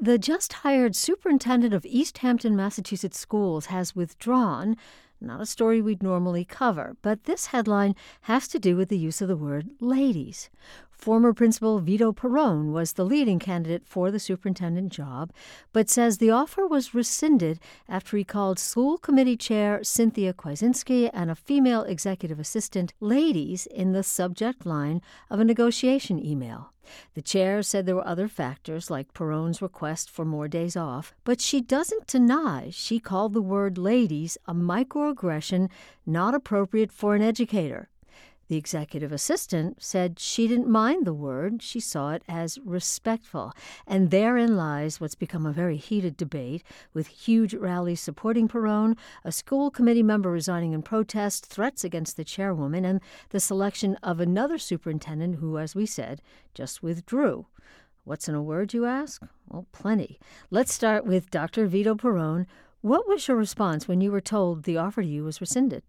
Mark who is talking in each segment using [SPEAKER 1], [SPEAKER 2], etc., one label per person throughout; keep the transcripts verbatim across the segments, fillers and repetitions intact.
[SPEAKER 1] The just-hired superintendent of East Hampton, Massachusetts schools has withdrawn. Not a story we'd normally cover, but this headline has to do with the use of the word ladies. Former Principal Vito Perrone was the leading candidate for the superintendent job, but says the offer was rescinded after he called school committee chair Cynthia Kwasinski and a female executive assistant ladies in the subject line of a negotiation email. The chair said there were other factors, like Perrone's request for more days off, but she doesn't deny she called the word ladies a microaggression not appropriate for an educator. The executive assistant said she didn't mind the word. She saw it as respectful. And therein lies what's become a very heated debate, with huge rallies supporting Perrone, a school committee member resigning in protest, threats against the chairwoman, and the selection of another superintendent who, as we said, just withdrew. What's in a word, you ask? Well, plenty. Let's start with Doctor Vito Perrone. What was your response when you were told the offer to you was rescinded?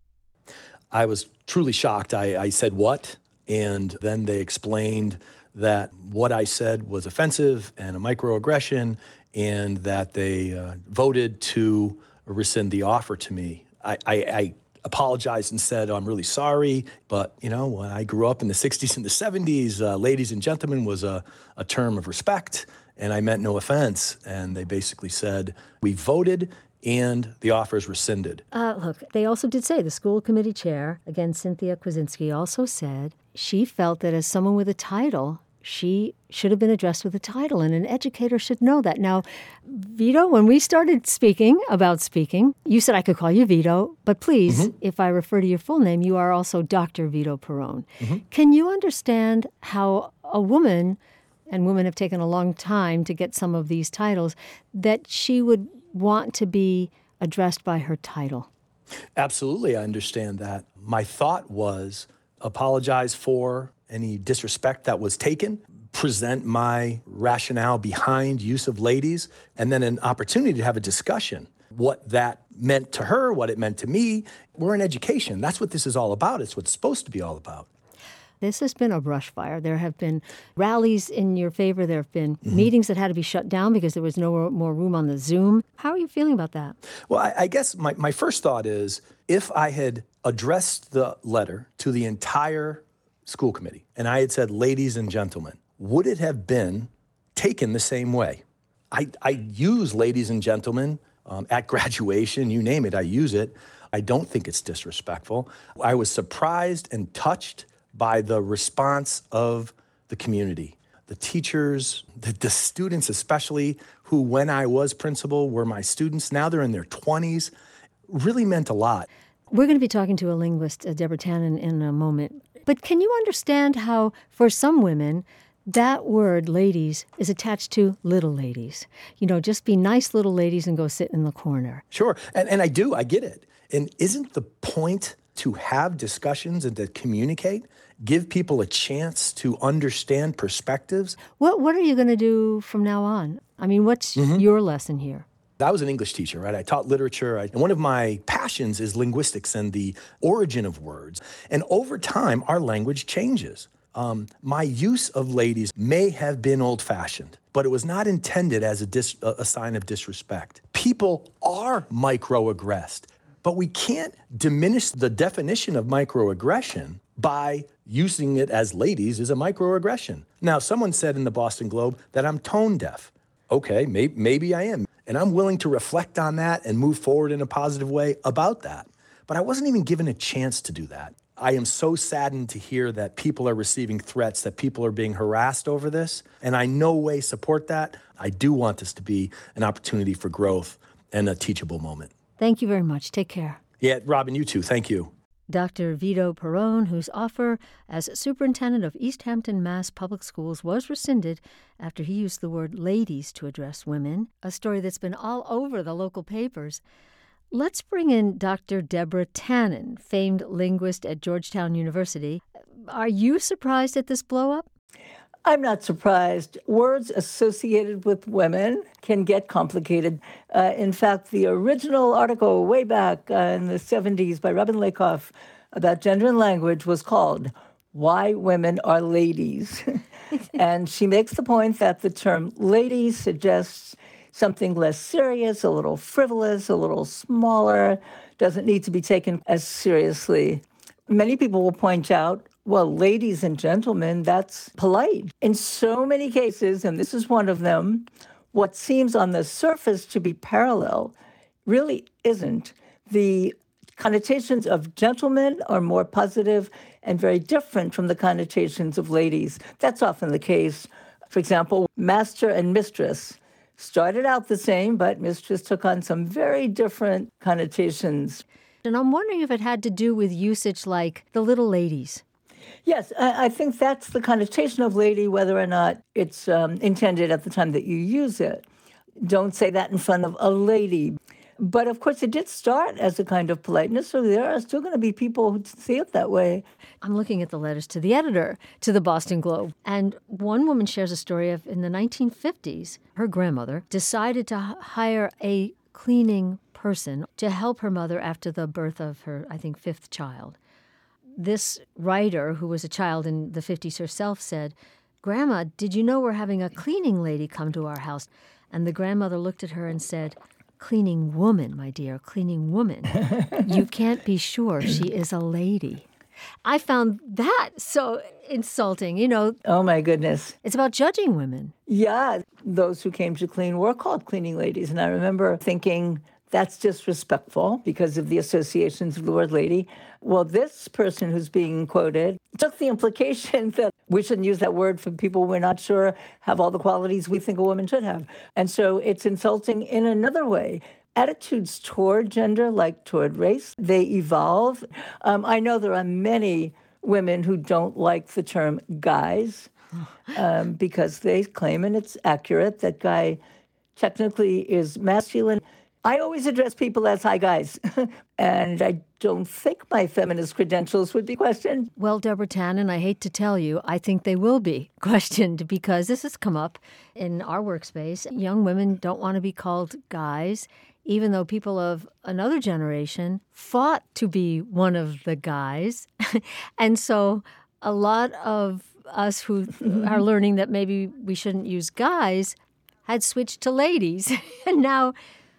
[SPEAKER 2] I was truly shocked. I, I said, what? And then they explained that what I said was offensive and a microaggression, and that they uh, voted to rescind the offer to me. I, I, I apologized and said, oh, I'm really sorry. But, you know, when I grew up in the sixties and the seventies, uh, ladies and gentlemen was a, a term of respect, and I meant no offense. And they basically said, we voted and the offer is rescinded.
[SPEAKER 1] Uh, look, they also did say, the school committee chair, again, Cynthia Kwasinski, also said she felt that as someone with a title, she should have been addressed with a title, and an educator should know that. Now, Vito, when we started speaking about speaking, you said I could call you Vito, but please, mm-hmm. if I refer to your full name, you are also Doctor Vito Perrone. Mm-hmm. Can you understand how a woman, and women have taken a long time to get some of these titles, that she would want to be addressed by her title?
[SPEAKER 2] Absolutely, I understand that. My thought was apologize for any disrespect that was taken, present my rationale behind use of ladies, and then an opportunity to have a discussion. What that meant to her, what it meant to me. We're in education. That's what this is all about. It's what it's supposed to be all about.
[SPEAKER 1] This has been a brush fire. There have been rallies in your favor. There have been mm-hmm. meetings that had to be shut down because there was no more room on the Zoom. How are you feeling about that?
[SPEAKER 2] Well, I, I guess my, my first thought is, if I had addressed the letter to the entire school committee and I had said, ladies and gentlemen, would it have been taken the same way? I, I use ladies and gentlemen um, at graduation, you name it, I use it. I don't think it's disrespectful. I was surprised and touched by the response of the community, the teachers, the, the students especially, who when I was principal were my students. Now they're in their twenties. Really meant a lot.
[SPEAKER 1] We're going to be talking to a linguist, uh, Deborah Tannen, in a moment. But can you understand how, for some women, that word, ladies, is attached to little ladies? You know, just be nice little ladies and go sit in the corner.
[SPEAKER 2] Sure, and, and I do, I get it. And isn't the point to have discussions and to communicate, give people a chance to understand perspectives?
[SPEAKER 1] What What are you going to do from now on? I mean, what's mm-hmm. your lesson here?
[SPEAKER 2] I was an English teacher, right? I taught literature, I, and one of my passions is linguistics and the origin of words. And over time, our language changes. Um, my use of ladies may have been old-fashioned, but it was not intended as a, dis, a, a sign of disrespect. People are microaggressed, but we can't diminish the definition of microaggression by using it as ladies is a microaggression. Now, someone said in the Boston Globe that I'm tone deaf. Okay, may, maybe I am. And I'm willing to reflect on that and move forward in a positive way about that. But I wasn't even given a chance to do that. I am so saddened to hear that people are receiving threats, that people are being harassed over this, and I no way support that. I do want this to be an opportunity for growth and a teachable moment.
[SPEAKER 1] Thank you very much. Take care.
[SPEAKER 2] Yeah, Robin, you too. Thank you.
[SPEAKER 1] Doctor Vito Perrone, whose offer as superintendent of East Hampton, Mass. Public Schools was rescinded after he used the word ladies to address women, a story that's been all over the local papers. Let's bring in Doctor Deborah Tannen, famed linguist at Georgetown University. Are you surprised at this blow-up?
[SPEAKER 3] I'm not surprised. Words associated with women can get complicated. Uh, in fact, the original article way back uh, in the seventies by Robin Lakoff about gender and language was called why women are ladies. And she makes the point that the term lady suggests something less serious, a little frivolous, a little smaller, doesn't need to be taken as seriously. Many people will point out, well, ladies and gentlemen, that's polite. In so many cases, and this is one of them, what seems on the surface to be parallel really isn't. The connotations of gentlemen are more positive and very different from the connotations of ladies. That's often the case. For example, master and mistress started out the same, but mistress took on some very different connotations.
[SPEAKER 1] And I'm wondering if it had to do with usage like the little ladies.
[SPEAKER 3] Yes, I, I think that's the connotation of lady, whether or not it's um, intended at the time that you use it. Don't say that in front of a lady. But of course, it did start as a kind of politeness, so there are still going to be people who see it that way.
[SPEAKER 1] I'm looking at the letters to the editor, to the Boston Globe. And one woman shares a story of in the nineteen fifties, her grandmother decided to h- hire a cleaning person to help her mother after the birth of her, I think, fifth child. This writer, who was a child in the fifties herself, said, "Grandma, did you know we're having a cleaning lady come to our house?" And the grandmother looked at her and said, "Cleaning woman, my dear, cleaning woman. You can't be sure she is a lady." I found that so insulting, you know.
[SPEAKER 3] Oh, my goodness.
[SPEAKER 1] It's about judging women.
[SPEAKER 3] Yeah, those who came to clean were called cleaning ladies. And I remember thinking, that's disrespectful because of the associations of the word lady. Well, this person who's being quoted took the implication that we shouldn't use that word for people we're not sure have all the qualities we think a woman should have. And so it's insulting in another way. Attitudes toward gender, like toward race, they evolve. Um, I know there are many women who don't like the term guys um, because they claim, and it's accurate, that guy technically is masculine. I always address people as hi guys, and I don't think my feminist credentials would be questioned.
[SPEAKER 1] Well, Deborah Tannen, I hate to tell you, I think they will be questioned because this has come up in our workspace. Young women don't want to be called guys, even though people of another generation fought to be one of the guys. And so a lot of us who are learning that maybe we shouldn't use guys had switched to ladies. And now...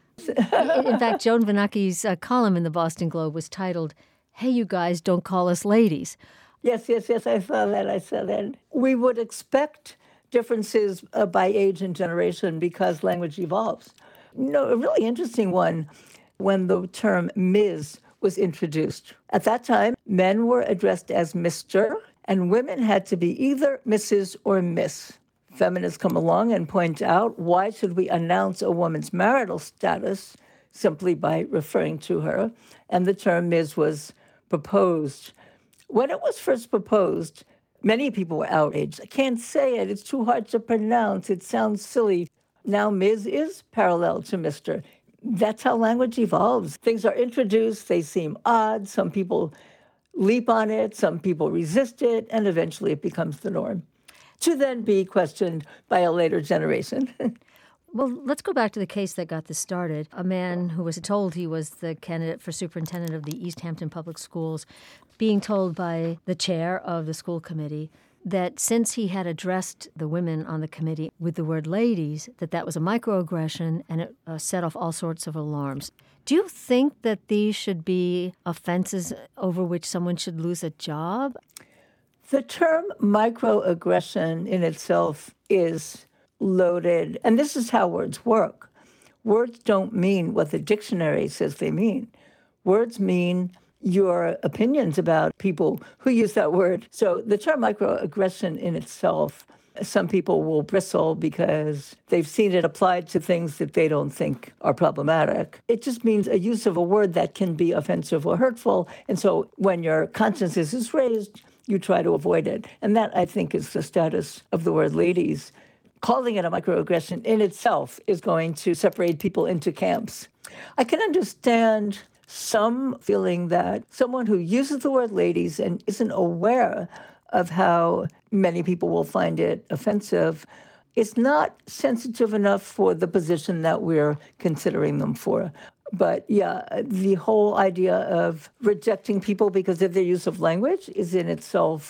[SPEAKER 1] In fact, Joan Vanacki's uh, column in the Boston Globe was titled, "Hey, you guys, don't call us ladies."
[SPEAKER 3] Yes, yes, yes, I saw that, I saw that. We would expect differences uh, by age and generation because language evolves. No, a really interesting one when the term Miz was introduced. At that time, men were addressed as Mister, and women had to be either Missus or Miss. Feminists come along and point out, why should we announce a woman's marital status simply by referring to her? And the term Miz was proposed. When it was first proposed, many people were outraged. I can't say it. It's too hard to pronounce. It sounds silly. Now Miz is parallel to Mister. That's how language evolves. Things are introduced. They seem odd. Some people leap on it. Some people resist it. And eventually it becomes the norm, to then be questioned by a later generation.
[SPEAKER 1] Well, let's go back to the case that got this started. A man who was told he was the candidate for superintendent of the East Hampton Public Schools, being told by the chair of the school committee that since he had addressed the women on the committee with the word ladies, that that was a microaggression and it uh, set off all sorts of alarms. Do you think that these should be offenses over which someone should lose a job?
[SPEAKER 3] The term microaggression in itself is loaded, and this is how words work. Words don't mean what the dictionary says they mean. Words mean your opinions about people who use that word. So the term microaggression in itself, some people will bristle because they've seen it applied to things that they don't think are problematic. It just means a use of a word that can be offensive or hurtful, and so when your conscience is raised, you try to avoid it. And that, I think, is the status of the word ladies. Calling it a microaggression in itself is going to separate people into camps. I can understand some feeling that someone who uses the word ladies and isn't aware of how many people will find it offensive is not sensitive enough for the position that we're considering them for. But yeah, the whole idea of rejecting people because of their use of language is in itself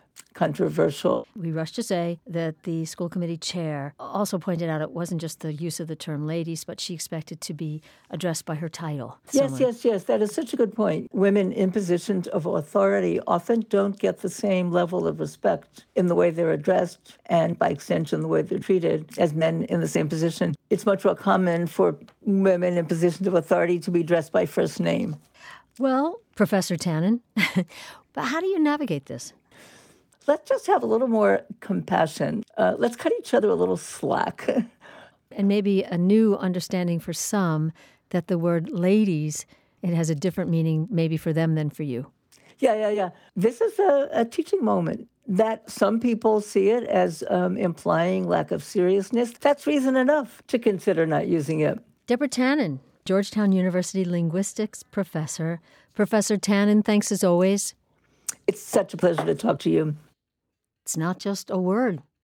[SPEAKER 3] controversial.
[SPEAKER 1] We rush to say that the school committee chair also pointed out it wasn't just the use of the term ladies, but she expected to be addressed by her title.
[SPEAKER 3] Yes,
[SPEAKER 1] Someone.
[SPEAKER 3] yes, yes. That is such a good point. Women in positions of authority often don't get the same level of respect in the way they're addressed and, by extension, the way they're treated as men in the same position. It's much more common for women in positions of authority to be addressed by first name.
[SPEAKER 1] Well, Professor Tannen, but how do you navigate this?
[SPEAKER 3] Let's just have a little more compassion. Uh, let's cut each other a little slack.
[SPEAKER 1] And maybe a new understanding for some that the word ladies, it has a different meaning maybe for them than for you.
[SPEAKER 3] Yeah, yeah, yeah. This is a, a teaching moment that some people see it as um, implying lack of seriousness. That's reason enough to consider not using it.
[SPEAKER 1] Deborah Tannen, Georgetown University linguistics professor. Professor Tannen, thanks as always.
[SPEAKER 3] It's such a pleasure to talk to you.
[SPEAKER 1] It's not just a word.